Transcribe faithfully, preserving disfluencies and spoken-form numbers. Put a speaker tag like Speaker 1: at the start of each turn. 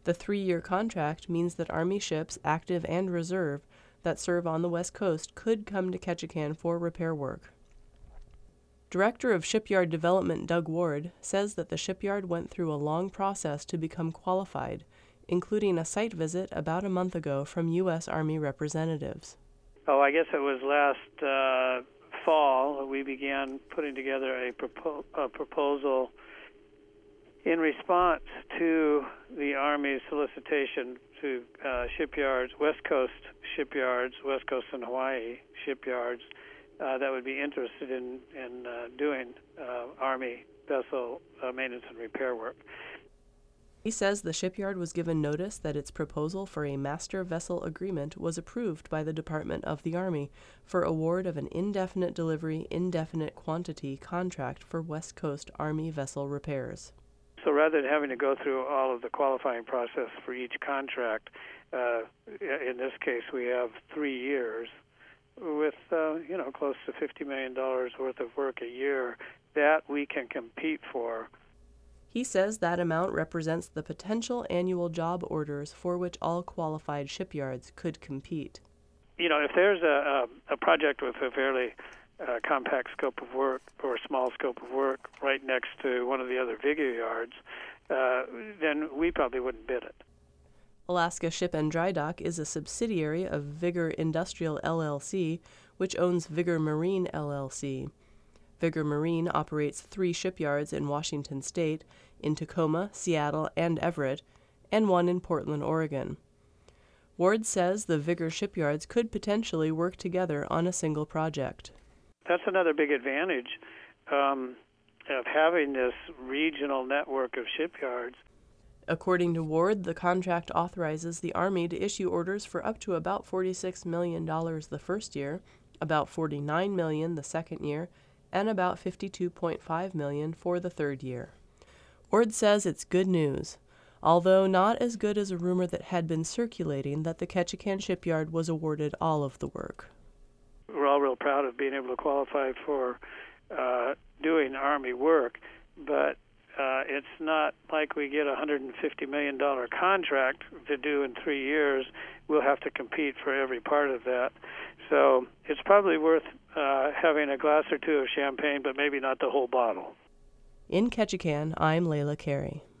Speaker 1: The three-year contract means that Army ships, active and reserve, that serve on the West Coast could come to Ketchikan for repair work. Director of Shipyard Development Doug Ward says that the shipyard went through a long process to become qualified, including a site visit about a month ago from U S Army representatives.
Speaker 2: Oh, I guess it was last uh, fall we began putting together a, propo- a proposal in response to the Army's solicitation to uh, shipyards, West Coast shipyards, West Coast and Hawaii shipyards uh, that would be interested in, in uh, doing uh, Army vessel uh, maintenance and repair work.
Speaker 1: He says the shipyard was given notice that its proposal for a master vessel agreement was approved by the Department of the Army for award of an indefinite delivery, indefinite quantity contract for West Coast Army vessel repairs.
Speaker 2: So rather than having to go through all of the qualifying process for each contract, uh, in this case we have three years with uh, you know close to fifty million dollars worth of work a year that we can compete for.
Speaker 1: He says that amount represents the potential annual job orders for which all qualified shipyards could compete.
Speaker 2: You know, if there's a, a, a project with a fairly uh, compact scope of work or a small scope of work right next to one of the other Vigor yards, uh, then we probably wouldn't bid it.
Speaker 1: Alaska Ship and Dry Dock is a subsidiary of Vigor Industrial L L C, which owns Vigor Marine L L C. Vigor Marine operates three shipyards in Washington State, in Tacoma, Seattle, and Everett, and one in Portland, Oregon. Ward says the Vigor shipyards could potentially work together on a single project.
Speaker 2: That's another big advantage um, of having this regional network of shipyards.
Speaker 1: According to Ward, the contract authorizes the Army to issue orders for up to about forty-six million dollars the first year, about forty-nine million dollars the second year, and about fifty-two point five million dollars for the third year. Ward says it's good news, although not as good as a rumor that had been circulating that the Ketchikan shipyard was awarded all of the work.
Speaker 2: We're all real proud of being able to qualify for uh, doing Army work, but uh, it's not like we get a one hundred fifty million dollars contract to do in three years. We'll have to compete for every part of that. So it's probably worth uh, having a glass or two of champagne, but maybe not the whole bottle.
Speaker 1: In Ketchikan, I'm Layla Carey.